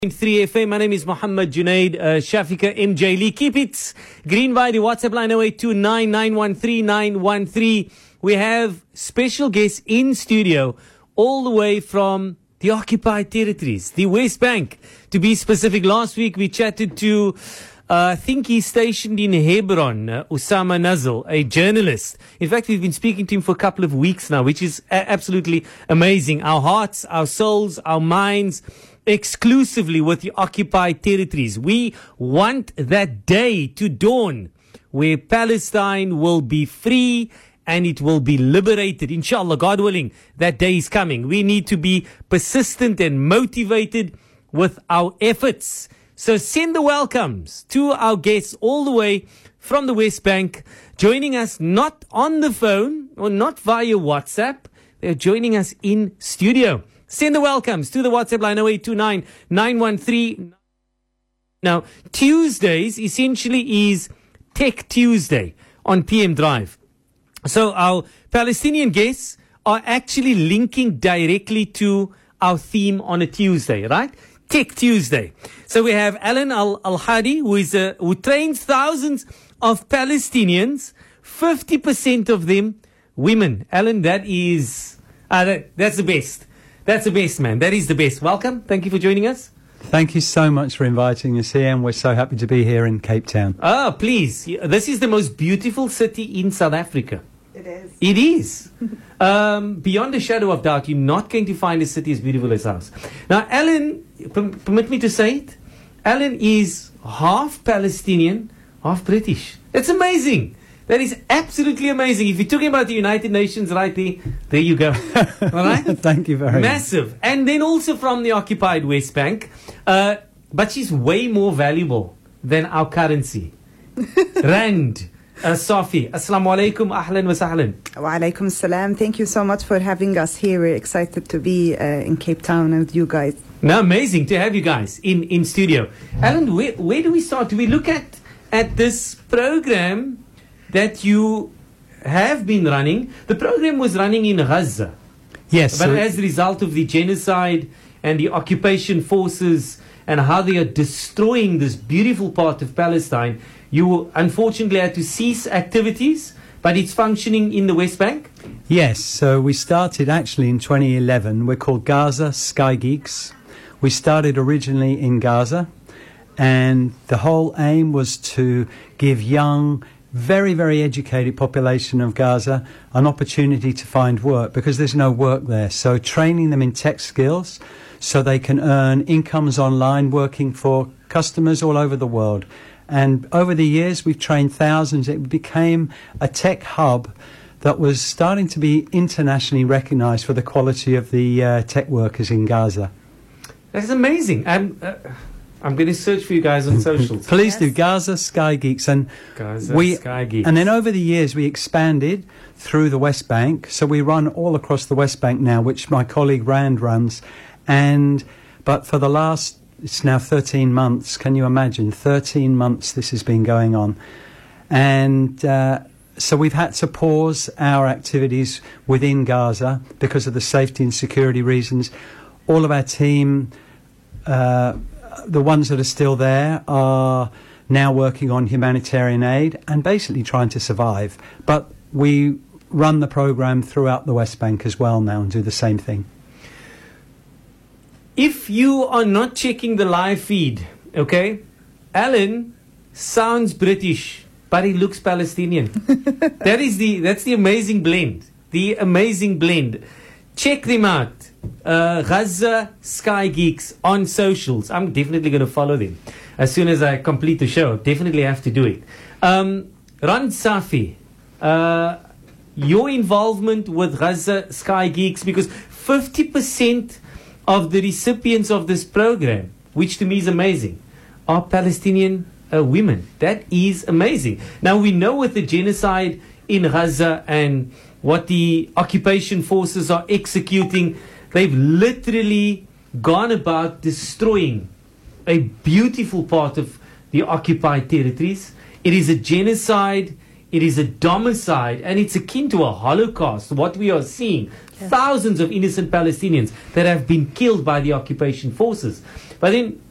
3 FM. My name is Muhammad Junaid, Shafika MJ Lee. Keep it green by the WhatsApp line 0829913913. We have special guests in studio all the way from the occupied territories, the West Bank. To be specific, last week we chatted to, I think he's stationed in Hebron, Osama Nazl, a journalist. In fact, we've been speaking to him for a couple of weeks now, which is absolutely amazing. Our hearts, our souls, our minds, exclusively with the occupied territories. We want that day to dawn where Palestine will be free and it will be liberated. Inshallah, God willing, that day is coming. We need to be persistent and motivated with our efforts. So send the welcomes to our guests all the way from the West Bank, joining us not on the phone or not via WhatsApp. They're joining us in studio. Send the welcomes to the WhatsApp line 08299113. Now, Tuesdays essentially is Tech Tuesday on PM Drive. So our Palestinian guests are actually linking directly to our theme on a Tuesday, right? Tech Tuesday. So we have Alan Al-Hadi, who trains thousands of Palestinians, 50% of them women. Alan, that's the best. That's the best, man. That is the best. Welcome. Thank you for joining us. Thank you so much for inviting us here, and we're so happy to be here in Cape Town. Oh, please. This is the most beautiful city in South Africa. It is. It is. Beyond a shadow of doubt, you're not going to find a city as beautiful as ours. Now, Alan, permit me to say it, Alan is half Palestinian, half British. It's amazing. That is absolutely amazing. If you're talking about the United Nations right there you go. All right? Thank you very much. Massive. And then also from the occupied West Bank. But she's way more valuable than our currency. Rand. Safi. Assalamu alaikum. Ahlan wa sahlan. Wa alaikum salam. Thank you so much for having us here. We're excited to be in Cape Town with you guys. No, amazing to have you guys in studio. Alan, where do we start? Do we look at this program that you have been running? The program was running in Gaza. Yes. But as a result of the genocide and the occupation forces and how they are destroying this beautiful part of Palestine, you unfortunately had to cease activities, but it's functioning in the West Bank? Yes. So we started actually in 2011. We're called Gaza Sky Geeks. We started originally in Gaza, and the whole aim was to give young, very, very educated population of Gaza an opportunity to find work, because there's no work there. So training them in tech skills so they can earn incomes online working for customers all over the world. And over the years, we've trained thousands. It became a tech hub that was starting to be internationally recognized for the quality of the tech workers in Gaza. That's amazing. I'm going to search for you guys on socials. Please do. Gaza Sky Geeks. And Sky Geeks. And then over the years, we expanded through the West Bank. So we run all across the West Bank now, which my colleague Rand runs. But for the last, it's now 13 months. Can you imagine? 13 months this has been going on. And so we've had to pause our activities within Gaza because of the safety and security reasons. All of our team, the ones that are still there, are now working on humanitarian aid and basically trying to survive. But we run the program throughout the West Bank as well now and do the same thing. If you are not checking the live feed, okay, Alan sounds British, but he looks Palestinian. That's the amazing blend. The amazing blend. Check them out. Gaza Sky Geeks on socials. I'm definitely going to follow them as soon as I complete the show. Definitely have to do it. Rand Safi, your involvement with Gaza Sky Geeks, because 50% of the recipients of this program, which to me is amazing, are Palestinian women. That is amazing. Now, we know with the genocide in Gaza and what the occupation forces are executing, they've literally gone about destroying a beautiful part of the occupied territories. It is a genocide, it is a domicide, and it's akin to a Holocaust. What we are seeing, thousands of innocent Palestinians that have been killed by the occupation forces. But then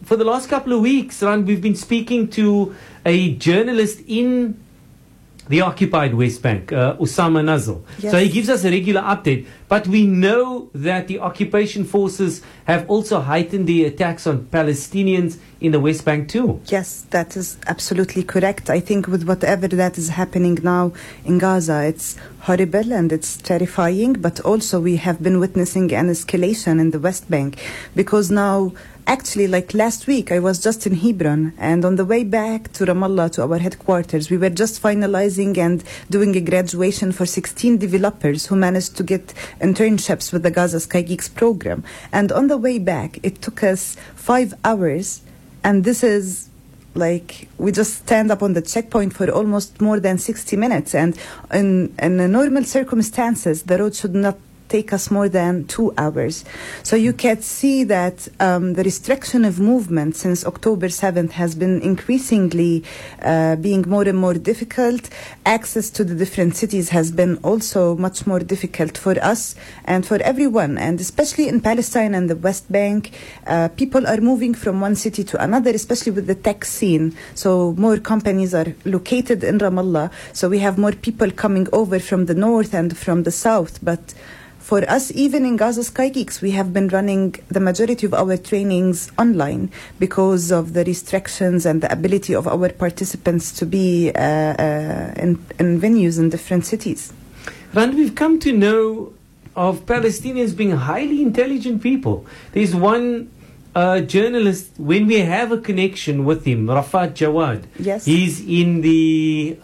for the last couple of weeks, Ran, we've been speaking to a journalist in the occupied West Bank, Osama Nazl. Yes. So he gives us a regular update. But we know that the occupation forces have also heightened the attacks on Palestinians in the West Bank too. Yes, that is absolutely correct. I think with whatever that is happening now in Gaza, it's horrible and it's terrifying, but also we have been witnessing an escalation in the West Bank, because now, actually, like last week, I was just in Hebron, and on the way back to Ramallah, to our headquarters, we were just finalizing and doing a graduation for 16 developers who managed to get internships with the Gaza Sky Geeks program. And on the way back, it took us 5 hours, and this is like we just stand up on the checkpoint for almost more than 60 minutes. And in normal circumstances, the road should not take us more than 2 hours. So you can see that the restriction of movement since October 7th has been increasingly being more and more difficult. Access to the different cities has been also much more difficult for us and for everyone, and especially in Palestine and the West Bank. People are moving from one city to another, especially with the tech scene. So more companies are located in Ramallah, so we have more people coming over from the north and from the south. But for us, even in Gaza Sky Geeks, we have been running the majority of our trainings online because of the restrictions and the ability of our participants to be in venues in different cities. Rand, we've come to know of Palestinians being highly intelligent people. There's one journalist, when we have a connection with him, Rafat Jawad. Yes. He's in the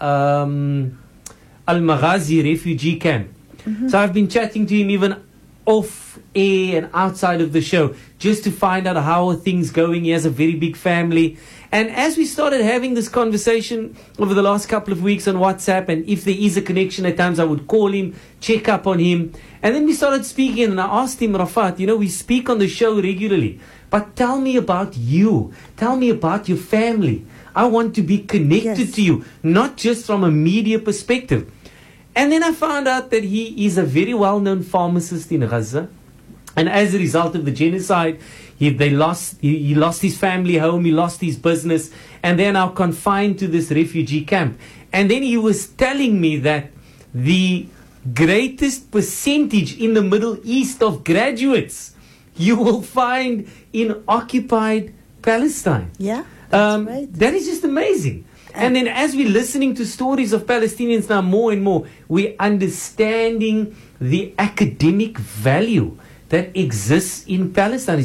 Al-Maghazi refugee camp. So I've been chatting to him even off air and outside of the show just to find out how are things going. He has a very big family. And as we started having this conversation over the last couple of weeks on WhatsApp, and if there is a connection at times, I would call him, check up on him. And then we started speaking, and I asked him, Rafat, we speak on the show regularly, but tell me about you. Tell me about your family. I want to be connected to you, not just from a media perspective. And then I found out that he is a very well-known pharmacist in Gaza. And as a result of the genocide, he lost his family home, he lost his business, and they're now confined to this refugee camp. And then he was telling me that the greatest percentage in the Middle East of graduates you will find in occupied Palestine. Yeah, that's right. That is just amazing. And then as we're listening to stories of Palestinians now more and more, we're understanding the academic value that exists in Palestine.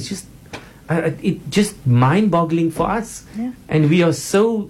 It's just mind-boggling for us. Yeah. And we are so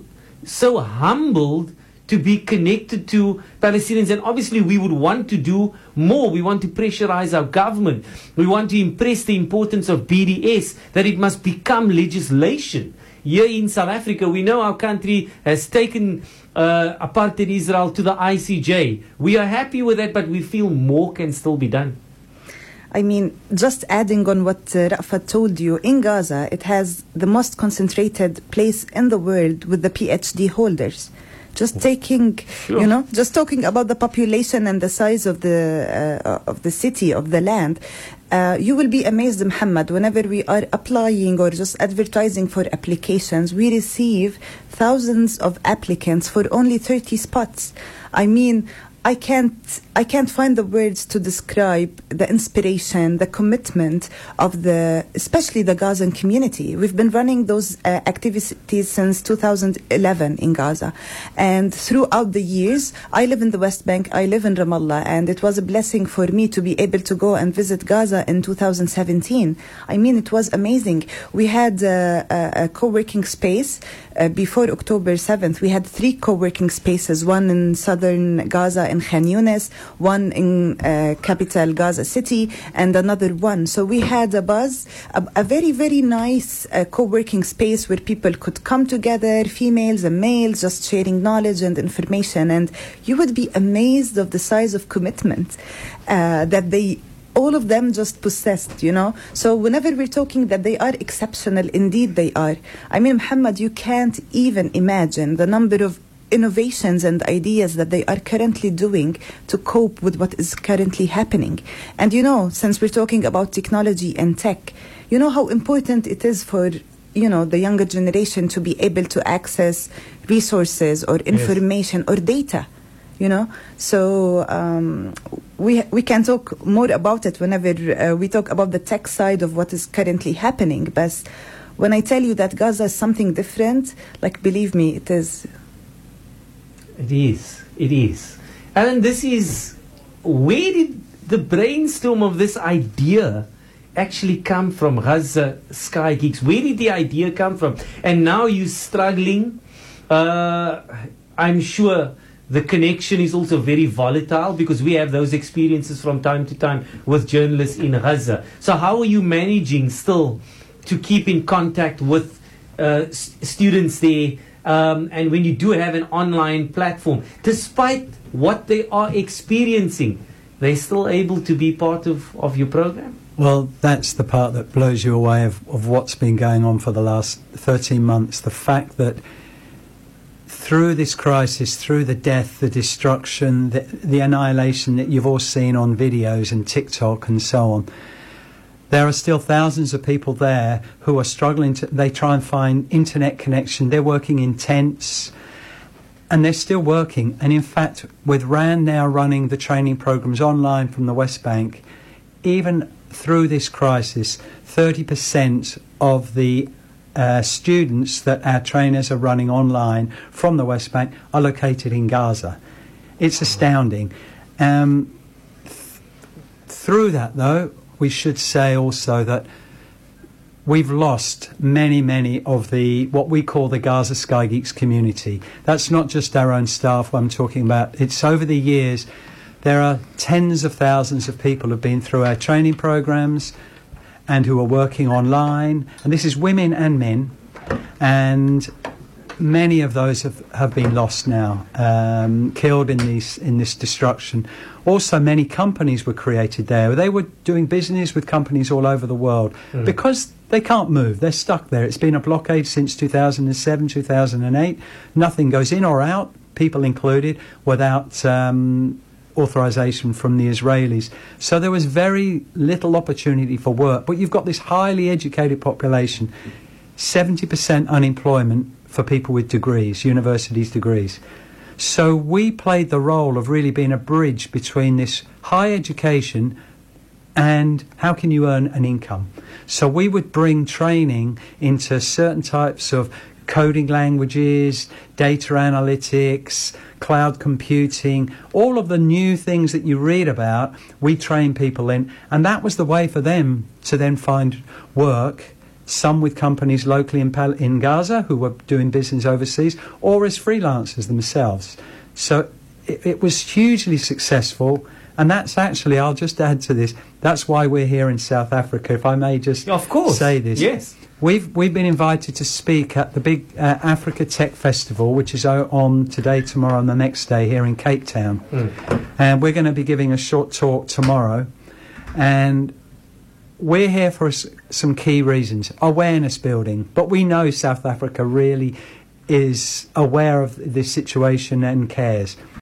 humbled to be connected to Palestinians. And obviously we would want to do more. We want to pressurize our government. We want to impress the importance of BDS, that it must become legislation. Here in South Africa, we know our country has taken apartheid Israel to the ICJ. We are happy with that, but we feel more can still be done. I mean, just adding on what Rafat told you, in Gaza, it has the most concentrated place in the world with the PhD holders. Just taking, just talking about the population and the size of the city, of the land, you will be amazed, Muhammad, whenever we are applying or just advertising for applications, we receive thousands of applicants for only 30 spots. I mean, I can't find the words to describe the inspiration, the commitment of especially the Gazan community. We've been running those activities since 2011 in Gaza. And throughout the years, I live in the West Bank, I live in Ramallah, and it was a blessing for me to be able to go and visit Gaza in 2017. I mean, it was amazing. We had a co-working space before October 7th. We had 3 co-working spaces, one in southern Gaza in Khan Yunis, one in capital Gaza City, and another one. So we had a very, very nice co-working space where people could come together, females and males, just sharing knowledge and information. And you would be amazed of the size of commitment that all of them just possessed, So whenever we're talking that they are exceptional, indeed they are. I mean, Muhammad, you can't even imagine the number of innovations and ideas that they are currently doing to cope with what is currently happening. And since we're talking about technology and tech, you know how important it is for the younger generation to be able to access resources or information or data. So we can talk more about it whenever we talk about the tech side of what is currently happening. But when I tell you that Gaza is something different, believe me, it is. It is. Alan, where did the brainstorm of this idea actually come from? Gaza Sky Geeks, where did the idea come from? And now you're struggling. I'm sure the connection is also very volatile, because we have those experiences from time to time with journalists in Gaza. So how are you managing still to keep in contact with students there? And when you do have an online platform, despite what they are experiencing, they're still able to be part of your program? Well, that's the part that blows you away of what's been going on for the last 13 months. The fact that through this crisis, through the death, the destruction, the annihilation that you've all seen on videos and TikTok and so on, there are still thousands of people there who are struggling they try and find internet connection. They're working in tents, and they're still working. And in fact, with RAND now running the training programs online from the West Bank, even through this crisis, 30% of the students that our trainers are running online from the West Bank are located in Gaza. It's astounding. Through that, though, we should say also that we've lost many of the what we call the Gaza Sky Geeks community. That's not just our own staff I'm talking about. It's over the years. There are tens of thousands of people who have been through our training programs and who are working online. And this is women and men. And many of those have been lost now, killed in this destruction. Also, many companies were created there. They were doing business with companies all over the world because they can't move. They're stuck there. It's been a blockade since 2007, 2008. Nothing goes in or out, people included, without authorization from the Israelis. So there was very little opportunity for work. But you've got this highly educated population, 70% unemployment for people with degrees, universities degrees. So we played the role of really being a bridge between this high education and how can you earn an income. So we would bring training into certain types of coding languages, data analytics, cloud computing, all of the new things that you read about, we train people in. And that was the way for them to then find work, some with companies locally in Gaza who were doing business overseas, or as freelancers themselves. So it was hugely successful. And that's actually, I'll just add to this, that's why we're here in South Africa, if I may just say this. Yes. We've been invited to speak at the big Africa Tech Festival, which is on today, tomorrow, and the next day here in Cape Town. And we're going to be giving a short talk tomorrow. And we're here for some key reasons. Awareness building. But we know South Africa really is aware of this situation and cares.